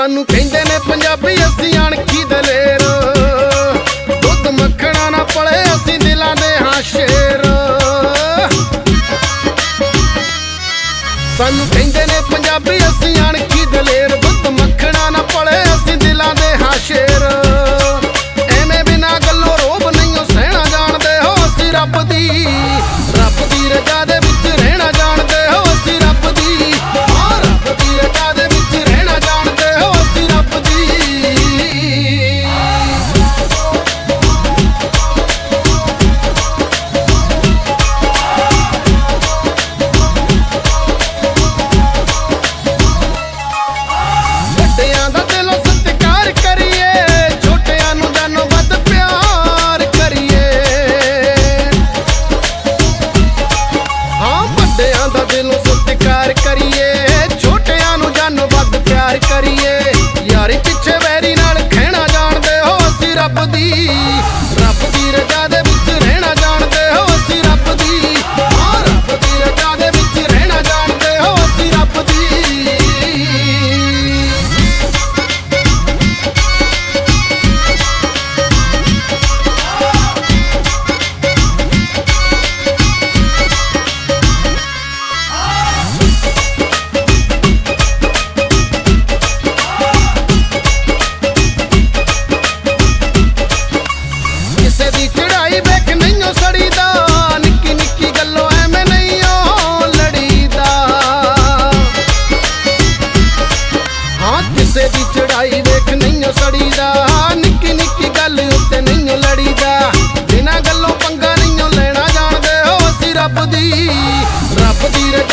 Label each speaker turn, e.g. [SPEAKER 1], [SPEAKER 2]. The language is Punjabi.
[SPEAKER 1] सानू कहंदे ने पंजाबी असीं अणखी दलेर, दुध मक्खणा ना पले असीं दिलां दे हां शेर। सानू कहंदे ने पंजाबी असीं अणखी दलेर, दुध मक्खणा ना पले असीं दिलां दे हां शेर। एवें बिना गल्लों रोब नहीं सहना जाणदे हो असीं रब दी रजा दे विच रहना जाणदे हो असीं रब दी रजा दे विच रहना जाणदे हो असीं रब दी। ਵੱਡਿਆਂ ਦਾ ਦਿਲੋਂ ਸਤਿਕਾਰ ਕਰੀਏ, ਛੋਟਿਆਂ ਨੂੰ ਜਾਨੋਂ ਵੱਧ ਪਿਆਰ ਕਰੀਏ। ਹਾਂ ਵੱਡਿਆਂ ਦਾ ਦਿਲੋਂ ਸਤਿਕਾਰ ਕਰੀਏ, ਛੋਟਿਆਂ ਨੂੰ ਜਾਨੋਂ ਵੱਧ ਪਿਆਰ ਕਰੀਏ। ਯਾਰੀ ਪਿੱਛੇ ਵੈਰੀ ਨਾਲ ਖਹਿਣਾ ਜਾਣਦੇ ਹੋ ਅਸੀਂ ਰੱਬ ਦੀ ਰਜਾ ਦੇ ਵਿੱਚ ਰਹਿਣਾ ਜਾਣਦੇ ਹੋ ਅਸੀਂ ਰੱਬ ਦੀ। ਹਾਂ ਰੱਬ ਦੀ ਰਜਾ ਦੇ ਵਿੱਚ ਰਹਿਣਾ ਜਾਣਦੇ ਹੋ ਅਸੀਂ ਰੱਬ ਦੀ। ਕਿਸੇ ਦੀ ਚੜਾਈ ਵੇਖ ਨਹੀਂਓ ਸੜੀਦਾ, ਨਿੱਕੀ ਨਿੱਕੀ ਗੱਲੋਂ ਐਵੇਂ ਨਹੀਂਓ ਲੜੀਦਾ। ਹਾਂ ਕਿਸੇ ਦੀ ਚੜਾਈ ਵੇਖ ਨਹੀਂਓ ਸੜੀਦਾ, ਨਿੱਕੀ ਨਿੱਕੀ ਗੱਲ ਉੱਤੇ ਨਹੀਂਓ ਲੜੀਦਾ। ਬਿਨਾਂ ਗੱਲੋਂ ਪੰਗਾ ਨਹੀਂਓ ਲੈਣਾ ਜਾਣਦੇ ਹੋ ਅਸੀਂ ਰੱਬ ਦੀ